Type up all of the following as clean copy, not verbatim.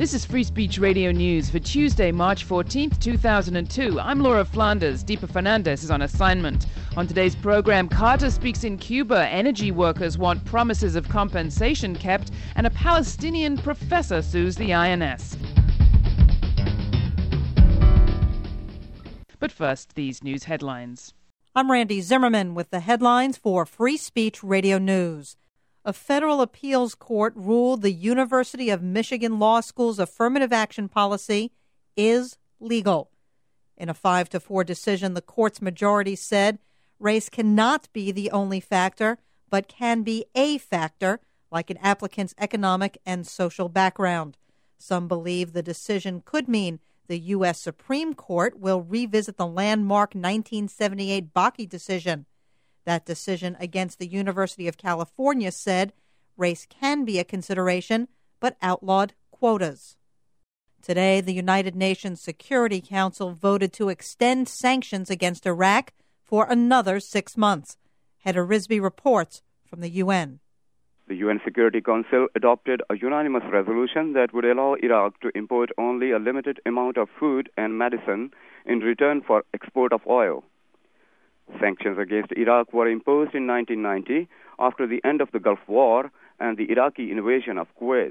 This is Free Speech Radio News for Tuesday, March 14th, 2002. I'm Laura Flanders. Deepa Fernandez is on assignment. On today's program, Carter speaks in Cuba. Energy workers want promises of compensation kept, and a Palestinian professor sues the INS. But first, these news headlines. I'm Randy Zimmerman with the headlines for Free Speech Radio News. A federal appeals court ruled the University of Michigan Law School's affirmative action policy is legal. In a 5-4 decision, the court's majority said race cannot be the only factor, but can be a factor, like an applicant's economic and social background. Some believe the decision could mean the U.S. Supreme Court will revisit the landmark 1978 Bakke decision. That decision against the University of California said race can be a consideration, but outlawed quotas. Today, the United Nations Security Council voted to extend sanctions against Iraq for another 6 months. Heather Risby reports from the UN. The UN Security Council adopted a unanimous resolution that would allow Iraq to import only a limited amount of food and medicine in return for export of oil. Sanctions against Iraq were imposed in 1990 after the end of the Gulf War and the Iraqi invasion of Kuwait.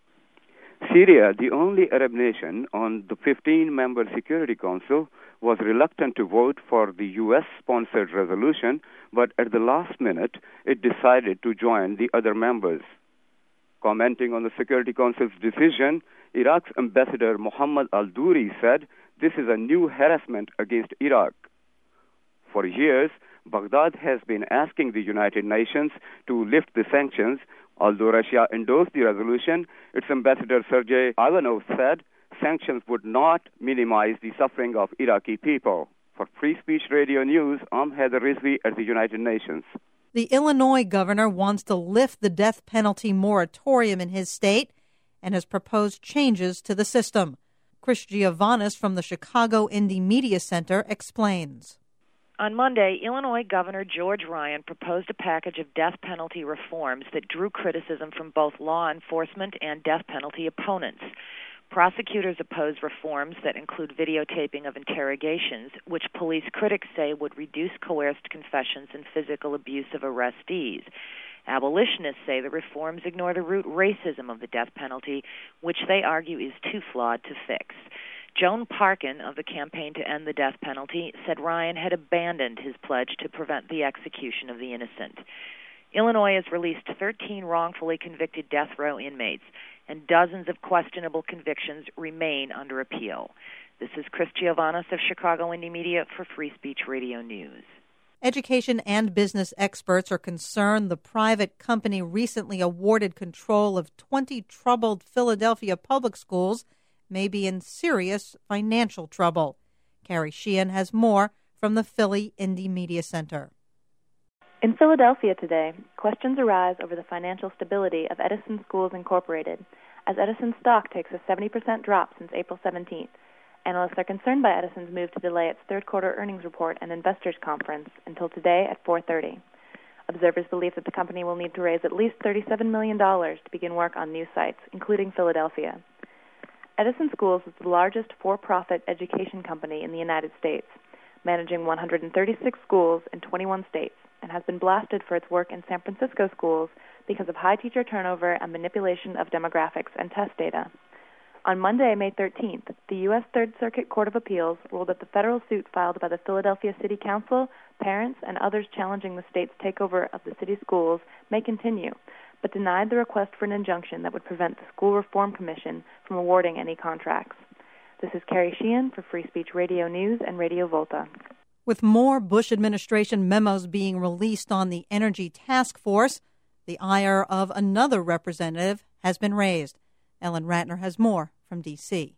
Syria, the only Arab nation on the 15-member Security Council, was reluctant to vote for the U.S.-sponsored resolution, but at the last minute, it decided to join the other members. Commenting on the Security Council's decision, Iraq's ambassador Mohammad al-Duri said, "This is a new harassment against Iraq." For years, Baghdad has been asking the United Nations to lift the sanctions. Although Russia endorsed the resolution, its ambassador Sergei Ivanov said sanctions would not minimize the suffering of Iraqi people. For Free Speech Radio News, I'm Heather Risby at the United Nations. The Illinois governor wants to lift the death penalty moratorium in his state and has proposed changes to the system. Chris Giovannis from the Chicago Indie Media Center explains. On Monday, Illinois Governor George Ryan proposed a package of death penalty reforms that drew criticism from both law enforcement and death penalty opponents. Prosecutors oppose reforms that include videotaping of interrogations, which police critics say would reduce coerced confessions and physical abuse of arrestees. Abolitionists say the reforms ignore the root racism of the death penalty, which they argue is too flawed to fix. Joan Parkin of the Campaign to End the Death Penalty said Ryan had abandoned his pledge to prevent the execution of the innocent. Illinois has released 13 wrongfully convicted death row inmates, and dozens of questionable convictions remain under appeal. This is Chris Giovannis of Chicago Indie Media for Free Speech Radio News. Education and business experts are concerned the private company recently awarded control of 20 troubled Philadelphia public schools may be in serious financial trouble. Carrie Sheehan has more from the Philly Indie Media Center. In Philadelphia today, questions arise over the financial stability of Edison Schools Incorporated, as Edison's stock takes a 70% drop since April 17th. Analysts are concerned by Edison's move to delay its third-quarter earnings report and investors' conference until today at 4:30. Observers believe that the company will need to raise at least $37 million to begin work on new sites, including Philadelphia. Edison Schools is the largest for-profit education company in the United States, managing 136 schools in 21 states, and has been blasted for its work in San Francisco schools because of high teacher turnover and manipulation of demographics and test data. On Monday, May 13th, the U.S. Third Circuit Court of Appeals ruled that the federal suit filed by the Philadelphia City Council, parents, and others challenging the state's takeover of the city schools may continue, but denied the request for an injunction that would prevent the School Reform Commission from awarding any contracts. This is Carrie Sheehan for Free Speech Radio News and Radio Volta. With more Bush administration memos being released on the Energy Task Force, the ire of another representative has been raised. Ellen Ratner has more from D.C.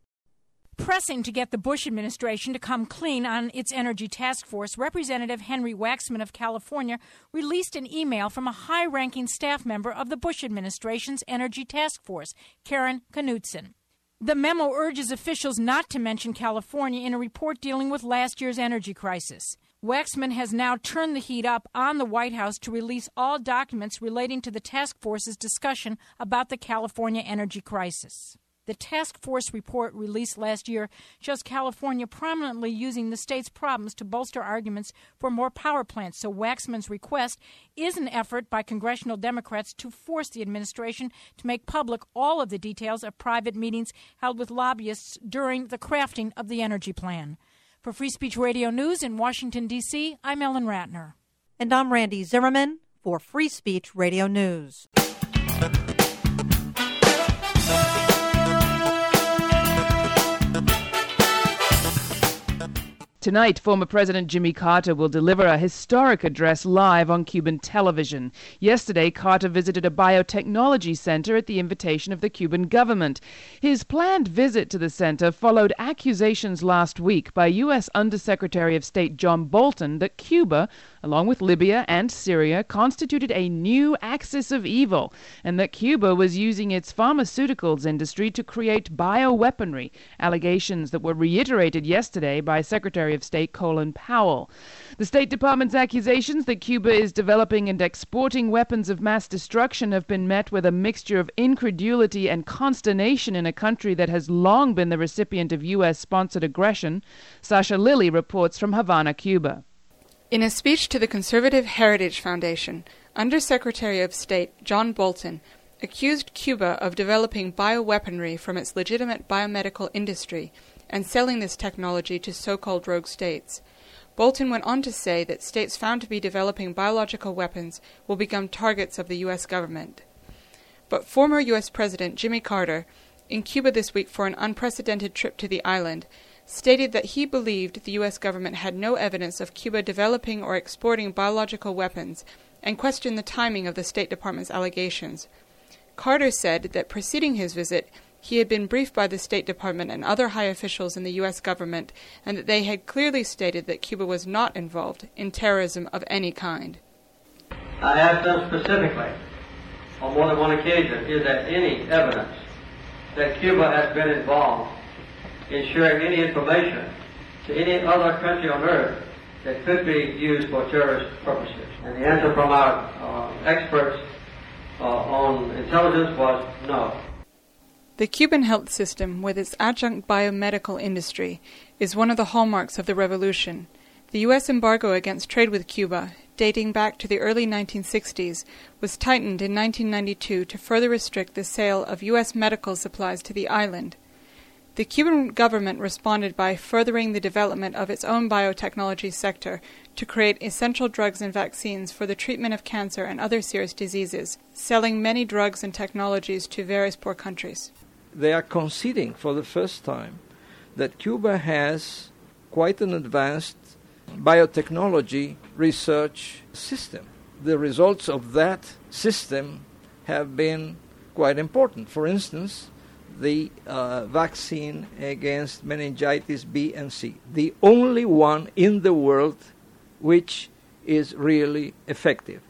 Pressing to get the Bush administration to come clean on its Energy Task Force, Representative Henry Waxman of California released an email from a high-ranking staff member of the Bush administration's Energy Task Force, Karen Knudsen. The memo urges officials not to mention California in a report dealing with last year's energy crisis. Waxman has now turned the heat up on the White House to release all documents relating to the task force's discussion about the California energy crisis. The task force report released last year shows California prominently using the state's problems to bolster arguments for more power plants. So Waxman's request is an effort by congressional Democrats to force the administration to make public all of the details of private meetings held with lobbyists during the crafting of the energy plan. For Free Speech Radio News in Washington, D.C., I'm Ellen Ratner. And I'm Randy Zimmerman for Free Speech Radio News. Tonight, former President Jimmy Carter will deliver a historic address live on Cuban television. Yesterday, Carter visited a biotechnology center at the invitation of the Cuban government. His planned visit to the center followed accusations last week by U.S. Undersecretary of State John Bolton that Cuba, along with Libya and Syria, constituted a new axis of evil, and that Cuba was using its pharmaceuticals industry to create bioweaponry, allegations that were reiterated yesterday by Secretary of State Colin Powell. The State Department's accusations that Cuba is developing and exporting weapons of mass destruction have been met with a mixture of incredulity and consternation in a country that has long been the recipient of U.S.-sponsored aggression. Sasha Lilly reports from Havana, Cuba. In a speech to the Conservative Heritage Foundation, Undersecretary of State John Bolton accused Cuba of developing bioweaponry from its legitimate biomedical industry and selling this technology to so-called rogue states. Bolton went on to say that states found to be developing biological weapons will become targets of the U.S. government. But former U.S. President Jimmy Carter, in Cuba this week for an unprecedented trip to the island, stated that he believed the U.S. government had no evidence of Cuba developing or exporting biological weapons and questioned the timing of the State Department's allegations. Carter said that preceding his visit, he had been briefed by the State Department and other high officials in the U.S. government, and that they had clearly stated that Cuba was not involved in terrorism of any kind. I asked them specifically, on more than one occasion, is there any evidence that Cuba has been involved in sharing any information to any other country on earth that could be used for terrorist purposes? And the answer from our experts on intelligence was no. The Cuban health system, with its adjunct biomedical industry, is one of the hallmarks of the revolution. The U.S. embargo against trade with Cuba, dating back to the early 1960s, was tightened in 1992 to further restrict the sale of U.S. medical supplies to the island. The Cuban government responded by furthering the development of its own biotechnology sector to create essential drugs and vaccines for the treatment of cancer and other serious diseases, selling many drugs and technologies to various poor countries. They are conceding for the first time that Cuba has quite an advanced biotechnology research system. The results of that system have been quite important. For instance, the vaccine against meningitis B and C, the only one in the world which is really effective.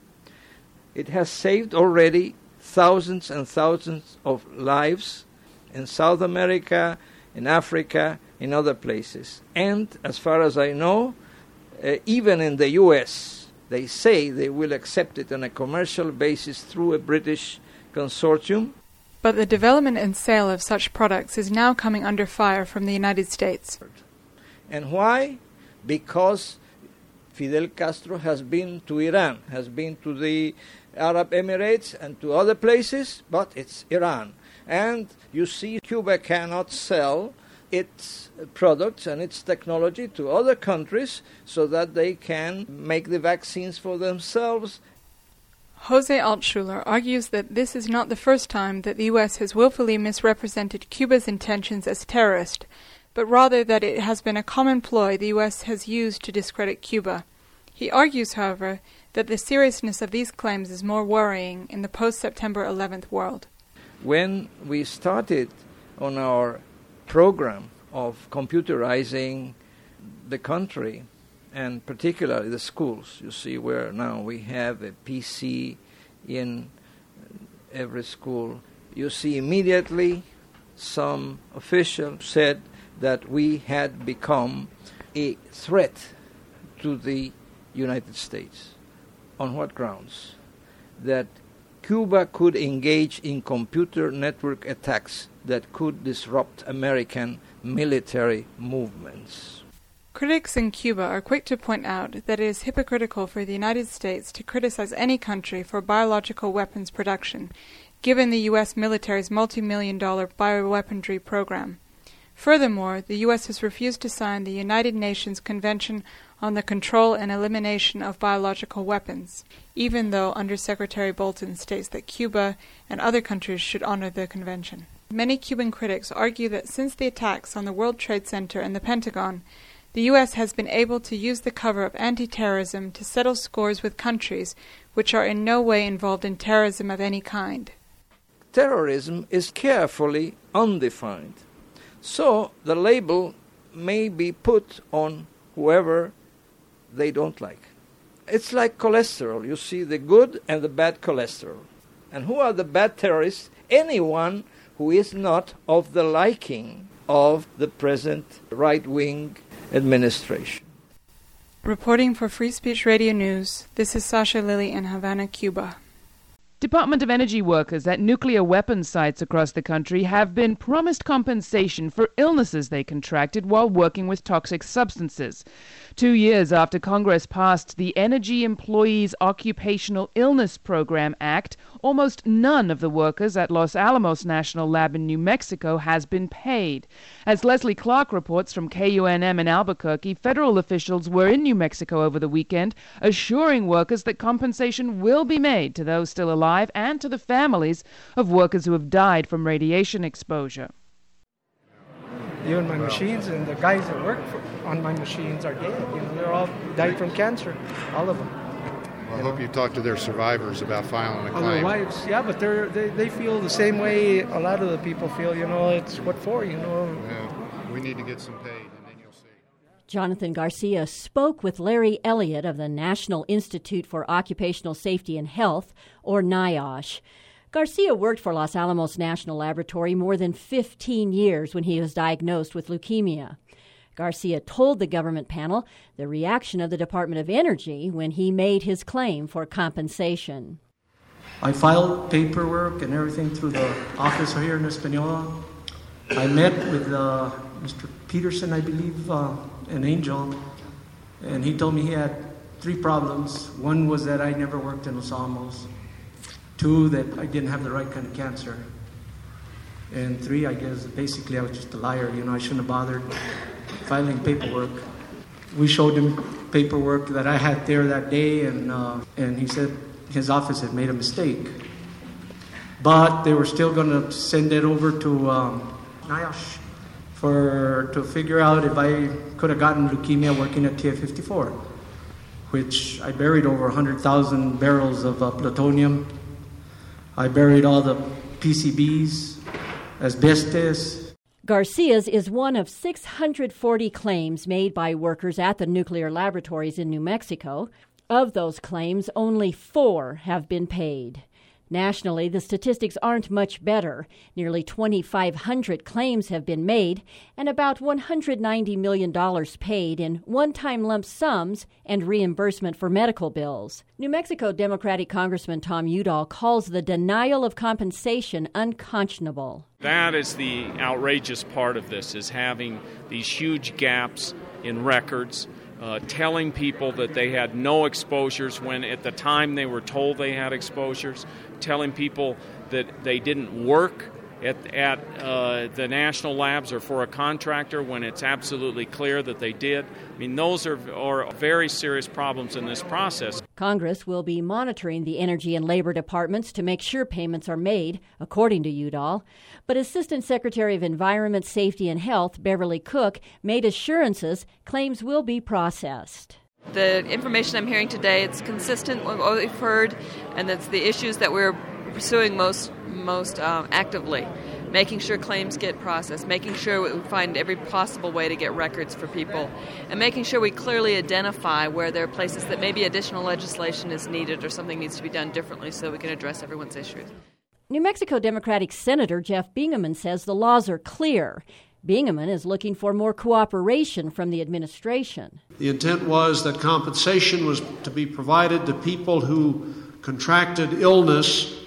It has saved already thousands and thousands of lives in South America, in Africa, in other places. And as far as I know, even in the U.S., they say they will accept it on a commercial basis through a British consortium. But the development and sale of such products is now coming under fire from the United States. And why? Because Fidel Castro has been to Iran, has been to the Arab Emirates and to other places, but it's Iran. And you see, Cuba cannot sell its products and its technology to other countries so that they can make the vaccines for themselves. Jose Altshuler argues that this is not the first time that the U.S. has willfully misrepresented Cuba's intentions as terrorist, but rather that it has been a common ploy the U.S. has used to discredit Cuba. He argues, however, that the seriousness of these claims is more worrying in the post-September 11th world. When we started on our program of computerizing the country, and particularly the schools, you see where now we have a PC in every school, you see immediately some official said that we had become a threat to the United States. On what grounds? That Cuba could engage in computer network attacks that could disrupt American military movements. Critics in Cuba are quick to point out that it is hypocritical for the United States to criticize any country for biological weapons production, given the U.S. military's multi-million-dollar bioweaponry program. Furthermore, the U.S. has refused to sign the United Nations Convention on the Control and Elimination of Biological Weapons, even though Undersecretary Bolton states that Cuba and other countries should honor the convention. Many Cuban critics argue that since the attacks on the World Trade Center and the Pentagon, the U.S. has been able to use the cover of anti-terrorism to settle scores with countries which are in no way involved in terrorism of any kind. Terrorism is carefully undefined, so the label may be put on whoever they don't like. It's like cholesterol. You see the good and the bad cholesterol. And who are the bad terrorists? Anyone who is not of the liking of the present right-wing administration. Reporting for Free Speech Radio News, this is Sasha Lilly in Havana, Cuba. Department of Energy workers at nuclear weapons sites across the country have been promised compensation for illnesses they contracted while working with toxic substances. 2 years after Congress passed the Energy Employees Occupational Illness Program Act, almost none of the workers at Los Alamos National Lab in New Mexico has been paid. As Leslie Clark reports from KUNM in Albuquerque, federal officials were in New Mexico over the weekend, assuring workers that compensation will be made to those still alive and to the families of workers who have died from radiation exposure. Even my machines and the guys that work on my machines are dead. They're all died from cancer, all of them. Well, I hope you talk to their survivors about filing a claim. Their wives, yeah, but they feel the same way a lot of the people feel. It's what for, Yeah, we need to get some paid, and then you'll see. Jonathan Garcia spoke with Larry Elliott of the National Institute for Occupational Safety and Health, or NIOSH. Garcia worked for Los Alamos National Laboratory more than 15 years when he was diagnosed with leukemia. Garcia told the government panel the reaction of the Department of Energy when he made his claim for compensation. I filed paperwork and everything through the office here in Española. I met with Mr. Peterson, I believe, an Angel, and he told me he had 3 problems. One was that I never worked in Los Alamos. 2, that I didn't have the right kind of cancer. And 3, I guess, basically I was just a liar. I shouldn't have bothered filing paperwork. We showed him paperwork that I had there that day, and he said his office had made a mistake. But they were still going to send it over to NIOSH to figure out if I could have gotten leukemia working at TF-54, which I buried over 100,000 barrels of plutonium. I buried all the PCBs, asbestos. Garcia's is one of 640 claims made by workers at the nuclear laboratories in New Mexico. Of those claims, only 4 have been paid. Nationally, the statistics aren't much better. Nearly 2,500 claims have been made and about $190 million paid in one-time lump sums and reimbursement for medical bills. New Mexico Democratic Congressman Tom Udall calls the denial of compensation unconscionable. That is the outrageous part of this, is having these huge gaps in records, telling people that they had no exposures when at the time they were told they had exposures, telling people that they didn't work at the national labs or for a contractor when it's absolutely clear that they did. I mean, those are very serious problems in this process. Congress will be monitoring the Energy and Labor Departments to make sure payments are made, according to Udall. But Assistant Secretary of Environment, Safety and Health, Beverly Cook, made assurances claims will be processed. The information I'm hearing today, it's consistent with what we've heard, and that's the issues that we're pursuing most actively. Making sure claims get processed, making sure we find every possible way to get records for people, and making sure we clearly identify where there are places that maybe additional legislation is needed or something needs to be done differently so we can address everyone's issues. New Mexico Democratic Senator Jeff Bingaman says the laws are clear. Bingaman is looking for more cooperation from the administration. The intent was that compensation was to be provided to people who contracted illness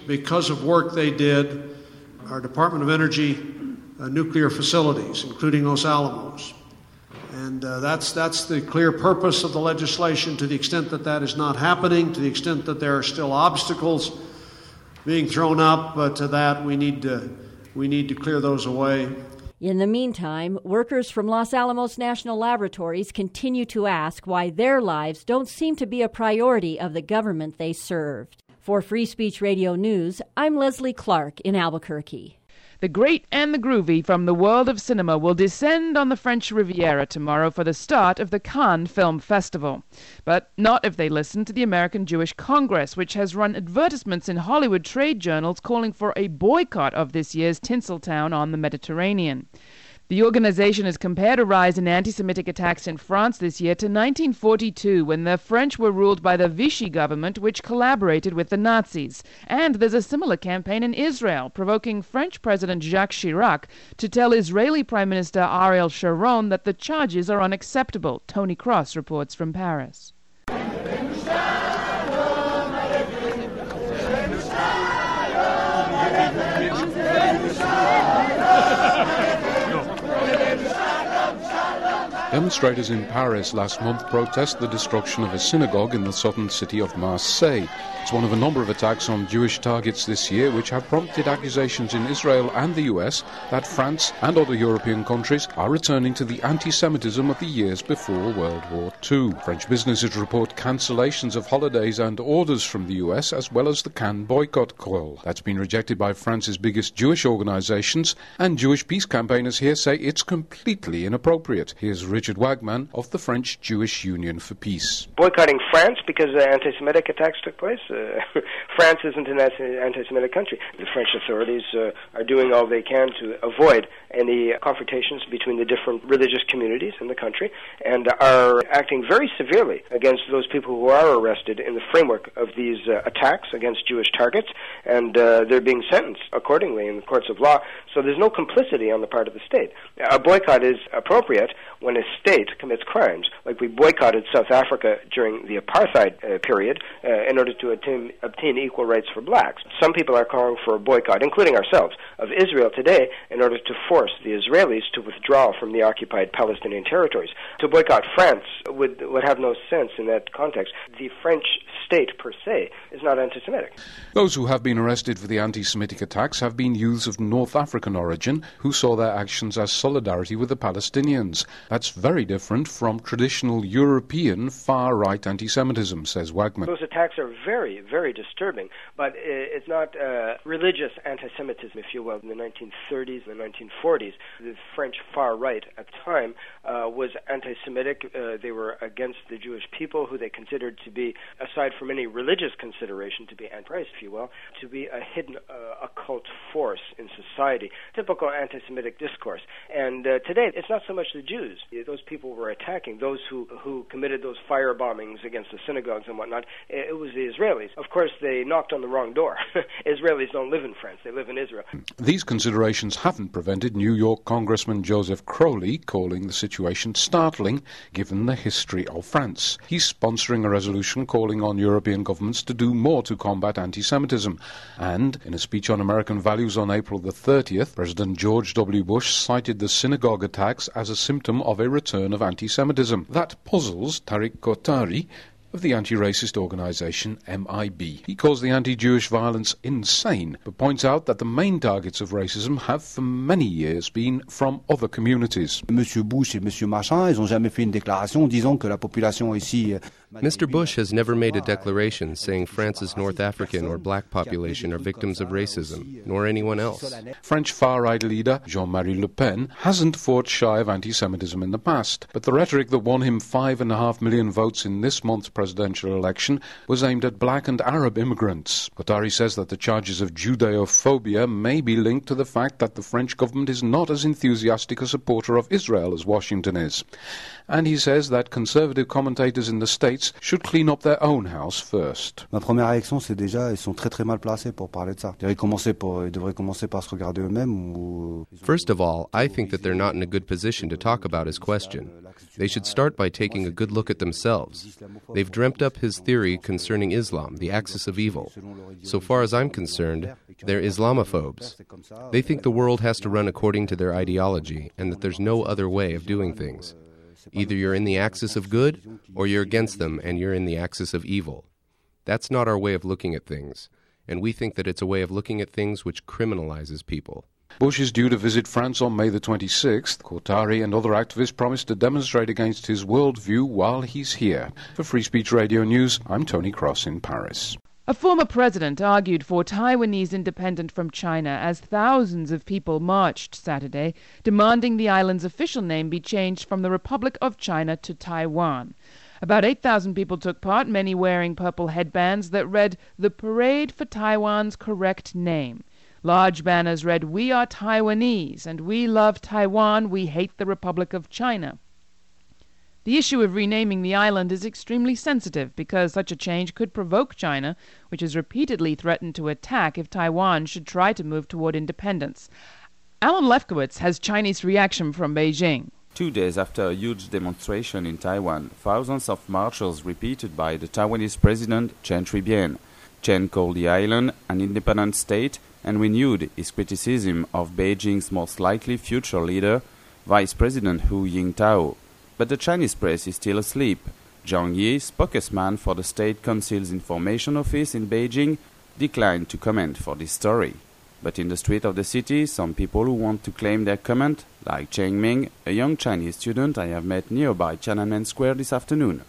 because of work they did, our Department of Energy nuclear facilities, including Los Alamos. And that's the clear purpose of the legislation. To the extent that that is not happening, to the extent that there are still obstacles being thrown up to that, we need to clear those away. In the meantime, workers from Los Alamos National Laboratories continue to ask why their lives don't seem to be a priority of the government they served. For Free Speech Radio News, I'm Leslie Clark in Albuquerque. The great and the groovy from the world of cinema will descend on the French Riviera tomorrow for the start of the Cannes Film Festival. But not if they listen to the American Jewish Congress, which has run advertisements in Hollywood trade journals calling for a boycott of this year's Tinseltown on the Mediterranean. The organization has compared a rise in anti-Semitic attacks in France this year to 1942, when the French were ruled by the Vichy government, which collaborated with the Nazis. And there's a similar campaign in Israel, provoking French President Jacques Chirac to tell Israeli Prime Minister Ariel Sharon that the charges are unacceptable. Tony Cross reports from Paris. Demonstrators in Paris last month protest the destruction of a synagogue in the southern city of Marseille. It's one of a number of attacks on Jewish targets this year, which have prompted accusations in Israel and the US that France and other European countries are returning to the anti-Semitism of the years before World War II. French businesses report cancellations of holidays and orders from the US, as well as the Cannes boycott call. That's been rejected by France's biggest Jewish organizations, and Jewish peace campaigners here say it's completely inappropriate. Here's Richard Wagman of the French Jewish Union for Peace. Boycotting France because anti-Semitic attacks took place? France isn't an anti-Semitic country. The French authorities are doing all they can to avoid any confrontations between the different religious communities in the country, and are acting very severely against those people who are arrested in the framework of these attacks against Jewish targets, and they're being sentenced accordingly in the courts of law. So there's no complicity on the part of the state. A boycott is appropriate when a state commits crimes, like we boycotted South Africa during the apartheid period in order to obtain equal rights for blacks. Some people are calling for a boycott, including ourselves, of Israel today in order to force the Israelis to withdraw from the occupied Palestinian territories. To boycott France would have no sense in that context. The French state per se is not anti-Semitic. Those who have been arrested for the anti-Semitic attacks have been youths of North African origin who saw their actions as solidarity with the Palestinians. That's very different from traditional European far-right anti-Semitism, says Wagman. Those attacks are very, very disturbing, but it's not religious anti-Semitism, if you will. In the 1930s and the 1940s, the French far-right at the time was anti-Semitic. They were against the Jewish people, who they considered to be, aside from any religious consideration, to be anti-Christ, if you will, to be a hidden occult force in society. Typical anti-Semitic discourse. And today, it's not so much the Jews. Those people were attacking, those who committed those fire bombings against the synagogues and whatnot. It was the Israelis. Of course, they knocked on the wrong door. Israelis don't live in France. They live in Israel. These considerations haven't prevented New York Congressman Joseph Crowley calling the situation startling, given the history of France. He's sponsoring a resolution calling on European governments to do more to combat anti-Semitism. And in a speech on American values on April the 30th, President George W. Bush cited the synagogue attacks as a symptom of a return of anti-Semitism. That puzzles Tariq Kotari of the anti-racist organisation MIB. He calls the anti-Jewish violence insane, but points out that the main targets of racism have for many years been from other communities. Monsieur Bush et Monsieur Machin, ils ont jamais fait une déclaration disant que la population ici... Mr. Bush has never made a declaration saying France's North African or black population are victims of racism, nor anyone else. French far-right leader Jean-Marie Le Pen hasn't fought shy of anti-Semitism in the past, but the rhetoric that won him 5.5 million votes in this month's presidential election was aimed at black and Arab immigrants. Kotari says that the charges of Judeophobia may be linked to the fact that the French government is not as enthusiastic a supporter of Israel as Washington is. and he says that conservative commentators in the States should clean up their own house first. Ma première réaction, c'est déjà, ils sont très très mal placés pour parler de ça. Ils devraient commencer par se regarder eux-mêmes ou... First of all, I think that they're not in a good position to talk about his question. They should start by taking a good look at themselves. They've dreamt up his theory concerning Islam, the axis of evil. So far as I'm concerned, they're Islamophobes. They think the world has to run according to their ideology and that there's no other way of doing things. Either you're in the axis of good, or you're against them and you're in the axis of evil. That's not our way of looking at things, and we think that it's a way of looking at things which criminalizes people. Bush is due to visit France on May the 26th. Kotari and other activists promised to demonstrate against his worldview while he's here. For Free Speech Radio News, I'm Tony Cross in Paris. A former president argued for Taiwanese independence from China as thousands of people marched Saturday, demanding the island's official name be changed from the Republic of China to Taiwan. About 8,000 people took part, many wearing purple headbands that read, "The Parade for Taiwan's Correct Name." Large banners read, "We are Taiwanese, and we love Taiwan, we hate the Republic of China." The issue of renaming the island is extremely sensitive because such a change could provoke China, which has repeatedly threatened to attack if Taiwan should try to move toward independence. Alan Lefkowitz has Chinese reaction from Beijing. 2 days after a huge demonstration in Taiwan, thousands of marchers repeated by the Taiwanese president Chen Shui-bian. Chen called the island an independent state and renewed his criticism of Beijing's most likely future leader, Vice President Hu Jintao. But the Chinese press is still asleep. Zhang Yi, spokesman for the State Council's Information Office in Beijing, declined to comment for this story. But in the street of the city, some people who want to claim their comment, like Cheng Ming, a young Chinese student I have met nearby Tiananmen Square this afternoon.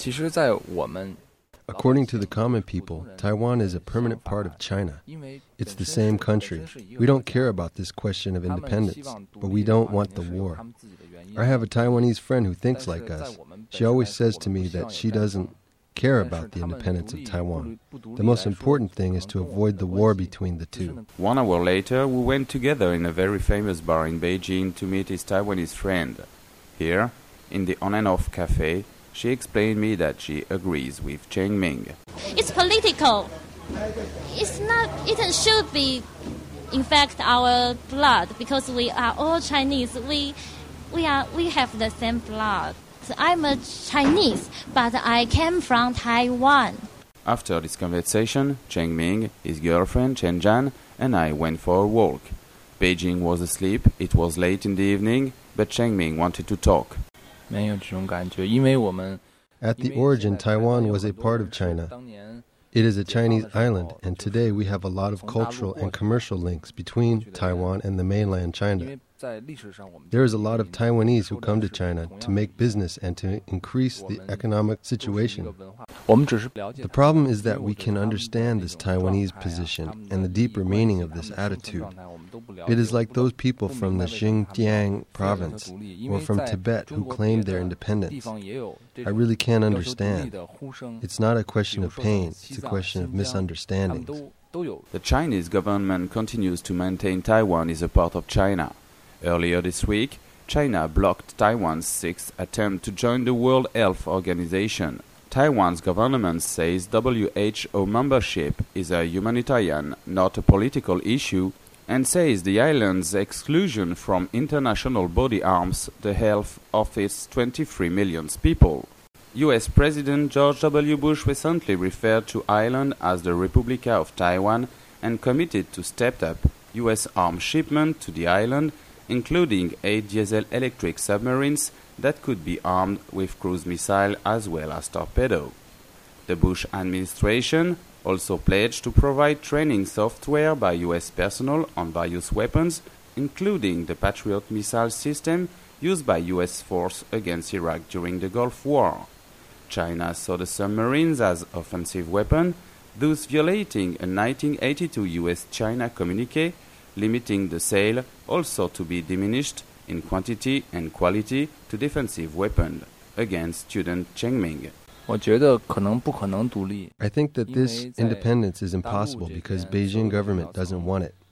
According to the common people, Taiwan is a permanent part of China. It's the same country. We don't care about this question of independence, but we don't want the war. I have a Taiwanese friend who thinks like us. She always says to me that she doesn't care about the independence of Taiwan. The most important thing is to avoid the war between the two. 1 hour later, we went together in a very famous bar in Beijing to meet his Taiwanese friend. Here, in the On and Off Cafe, she explained me that she agrees with Cheng Ming. It's political. It's not. It should be, in fact, our blood because we are all Chinese. We have the same blood. I'm a Chinese, but I came from Taiwan. After this conversation, Cheng Ming, his girlfriend Chen Zhan, and I went for a walk. Beijing was asleep. It was late in the evening, but Cheng Ming wanted to talk. At the origin, Taiwan was a part of China. It is a Chinese island, and today we have a lot of cultural and commercial links between Taiwan and the mainland China. There is a lot of Taiwanese who come to China to make business and to increase the economic situation. The problem is that we can understand this Taiwanese position and the deeper meaning of this attitude. It is like those people from the Xinjiang province or from Tibet who claimed their independence. I really can't understand. It's not a question of pain, it's a question of misunderstandings. The Chinese government continues to maintain Taiwan is a part of China. Earlier this week, China blocked Taiwan's sixth attempt to join the World Health Organization. Taiwan's government says WHO membership is a humanitarian, not a political issue, and says the island's exclusion from international body harms the health of its 23 million people. U.S. President George W. Bush recently referred to Ireland as the Republica of Taiwan and committed to step up U.S. arms shipment to the island, including 8 diesel-electric submarines that could be armed with cruise missiles as well as torpedoes. The Bush administration also pledged to provide training software by U.S. personnel on various weapons, including the Patriot missile system used by U.S. forces against Iraq during the Gulf War. China saw the submarines as offensive weapons, thus violating a 1982 U.S.-China communique limiting the sale also to be diminished in quantity and quality to defensive weapons, against student Cheng Ming. I think that this independence is impossible because Beijing government doesn't want it.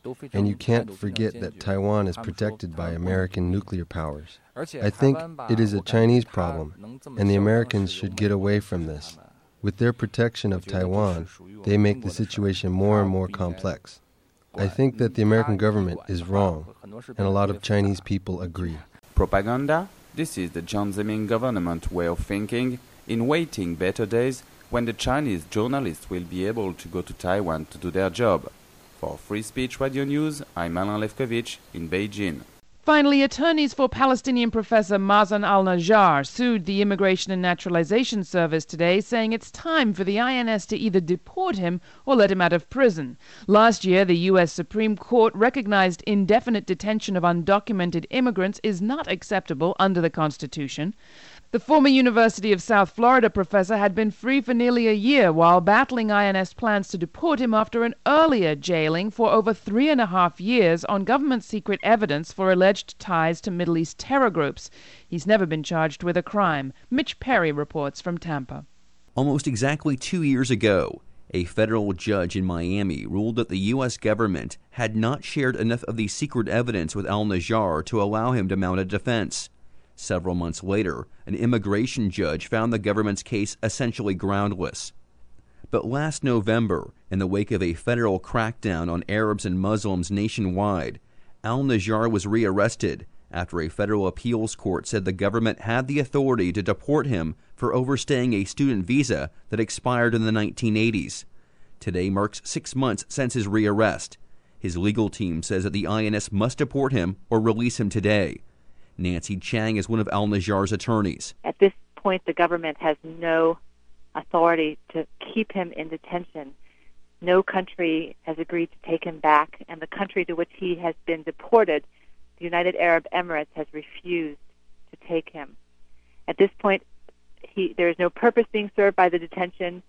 and you can't forget that Taiwan is protected by American nuclear powers. I think it is a Chinese problem, and the Americans should get away from this. With their protection of Taiwan, they make the situation more and more complex. I think that the American government is wrong, and a lot of Chinese people agree. Propaganda? This is the Jiang Zemin government way of thinking, in waiting better days when the Chinese journalists will be able to go to Taiwan to do their job. For Free Speech Radio News, I'm Alain Lefkowitz in Beijing. Finally, attorneys for Palestinian professor Mazen al-Najjar sued the Immigration and Naturalization Service today, saying it's time for the INS to either deport him or let him out of prison. Last year, the U.S. Supreme Court recognized indefinite detention of undocumented immigrants is not acceptable under the Constitution. The former University of South Florida professor had been free for nearly a year while battling INS plans to deport him after an earlier jailing for over 3.5 years on government secret evidence for alleged ties to Middle East terror groups. He's never been charged with a crime. Mitch Perry reports from Tampa. Almost exactly 2 years ago, a federal judge in Miami ruled that the U.S. government had not shared enough of the secret evidence with al-Najjar to allow him to mount a defense. Several months later, an immigration judge found the government's case essentially groundless. But last November, in the wake of a federal crackdown on Arabs and Muslims nationwide, al-Najjar was rearrested after a federal appeals court said the government had the authority to deport him for overstaying a student visa that expired in the 1980s. Today marks 6 months since his rearrest. His legal team says that the INS must deport him or release him today. Nancy Chang is one of al-Najjar's attorneys. At this point, the government has no authority to keep him in detention. No country has agreed to take him back, and the country to which he has been deported, the United Arab Emirates, has refused to take him. At this point, there is no purpose being served by the detention.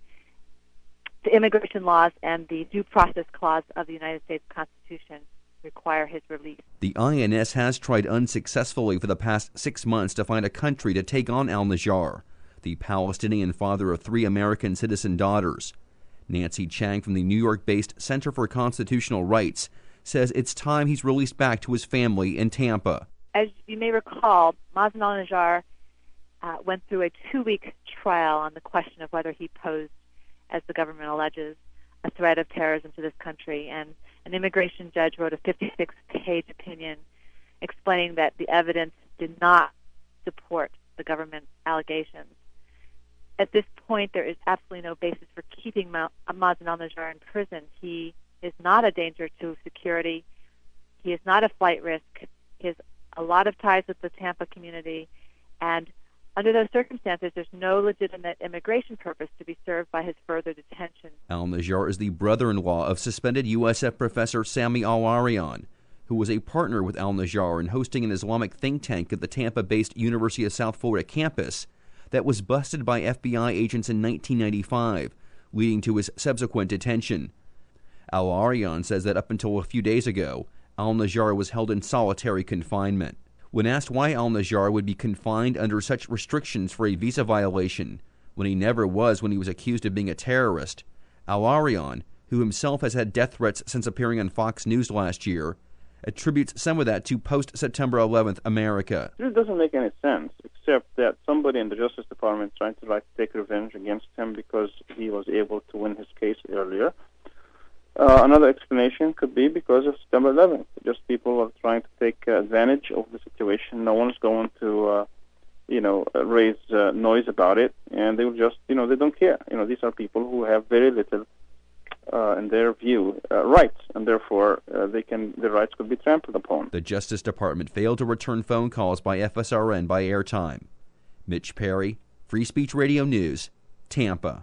The immigration laws and the due process clause of the United States Constitution require his release. The INS has tried unsuccessfully for the past 6 months to find a country to take on al-Najjar, the Palestinian father of 3 American citizen daughters. Nancy Chang from the New York-based Center for Constitutional Rights says it's time he's released back to his family in Tampa. As you may recall, Mazen al-Najjar went through a 2-week trial on the question of whether he posed, as the government alleges, a threat of terrorism to this country, and an immigration judge wrote a 56-page opinion explaining that the evidence did not support the government's allegations. At this point, there is absolutely no basis for keeping Mazen al-Najjar in prison. He is not a danger to security. He is not a flight risk. He has a lot of ties with the Tampa community, and under those circumstances, there's no legitimate immigration purpose to be served by his further detention. Al-Najjar is the brother-in-law of suspended USF professor Sami al-Arian, who was a partner with al-Najjar in hosting an Islamic think tank at the Tampa-based University of South Florida campus that was busted by FBI agents in 1995, leading to his subsequent detention. Al-Arian says that up until a few days ago, al-Najjar was held in solitary confinement. When asked why al-Najjar would be confined under such restrictions for a visa violation, when he never was when he was accused of being a terrorist, al-Arian, who himself has had death threats since appearing on Fox News last year, attributes some of that to post-September 11th America. This doesn't make any sense, except that somebody in the Justice Department is trying to take revenge against him because he was able to win his case earlier. Another explanation could be because of September 11th. Just people are trying to take advantage of the situation. No one's going to, raise noise about it, and they will just, they don't care. These are people who have very little, in their view, rights, and therefore their rights could be trampled upon. The Justice Department failed to return phone calls by FSRN by airtime. Mitch Perry, Free Speech Radio News, Tampa.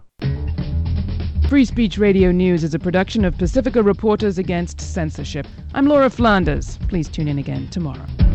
Free Speech Radio News is a production of Pacifica Reporters Against Censorship. I'm Laura Flanders. Please tune in again tomorrow.